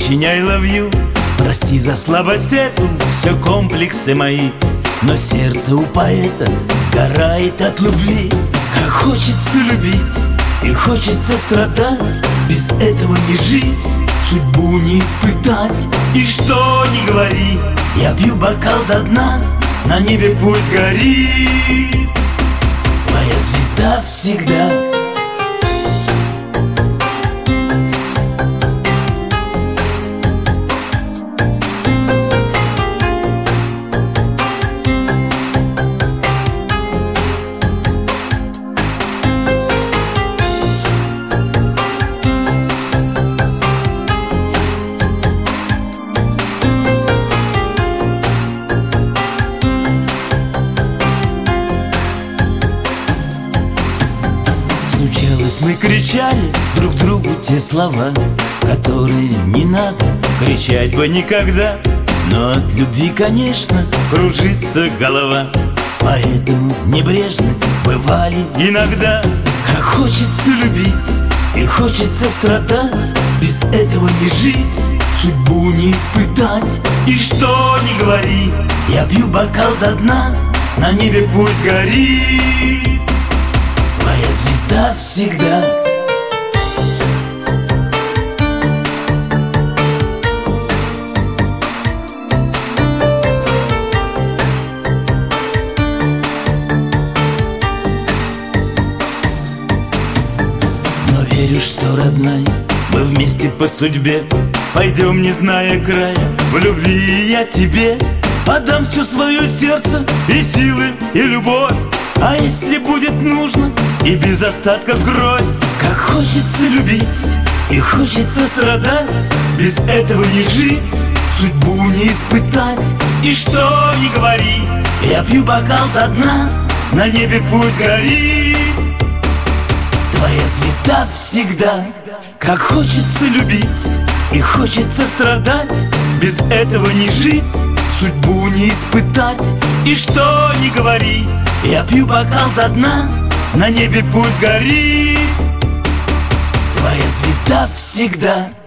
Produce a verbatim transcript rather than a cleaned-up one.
очень I love you. Прости за слабость эту, все комплексы мои, но сердце у поэта сгорает от любви. Как хочется любить и хочется страдать, без этого не жить, судьбу не испытать. И что ни говори, я пью бокал до дна, на небе пусть горит твоя звезда всегда. Случалось, мы кричали друг другу те слова, которые не надо кричать бы никогда. Но от любви, конечно, кружится голова, поэтому небрежны бывали иногда. Как хочется любить и хочется страдать, без этого не жить, судьбу не испытать. И что ни говори, я пью бокал до дна, на небе пусть горит твоя звезда всегда. Но верю, что, родная, мы вместе по судьбе пойдем, не зная края. В любви я тебе подам все свое сердце, и силы, и любовь. А если будет нужно, и без остатка кровь. Как хочется любить и хочется страдать, без этого не жить, судьбу не испытать. И что ни говори, я пью бокал до дна, на небе пусть горит твоя звезда всегда. Как хочется любить и хочется страдать, без этого не жить, судьбу не испытать. И что ни говори, я пью бокал до дна, на небе пусть горит твоя звезда всегда.